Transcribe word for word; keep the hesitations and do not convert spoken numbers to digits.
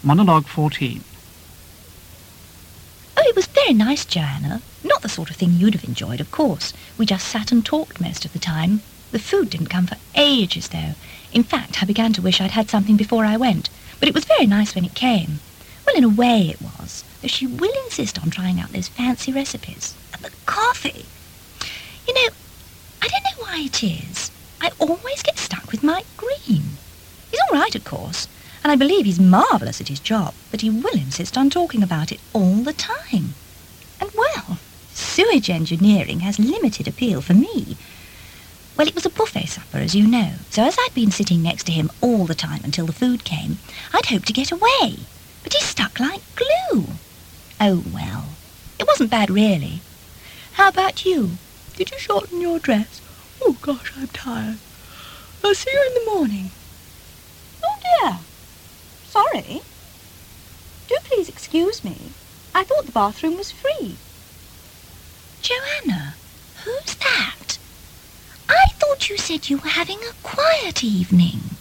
Monologue fourteen. Oh, it was very nice, Joanna. Not the sort of thing you'd have enjoyed, of course. We just sat and talked most of the time. The food didn't come for ages, though. In fact, I began to wish I'd had something before I went. But it was very nice when it came. Well, in a way it was, though she will insist on trying out those fancy recipes. And the coffee! You know, I don't know why it is. I always get stuck with Mike Green. He's all right, of course, and I believe he's marvellous at his job, but he will insist on talking about it all the time. And, well, sewage engineering has limited appeal for me. Well, it was a buffet supper, as you know, so as I'd been sitting next to him all the time until the food came, I'd hoped to get away, but he stuck like glue. Oh, well, it wasn't bad, really. How about you? Did you shorten your dress? Oh, gosh, I'm tired. I'll see you in the morning. Oh, dear. Sorry. Do please excuse me. I thought the bathroom was free. Joanna, who's that? I thought you said you were having a quiet evening.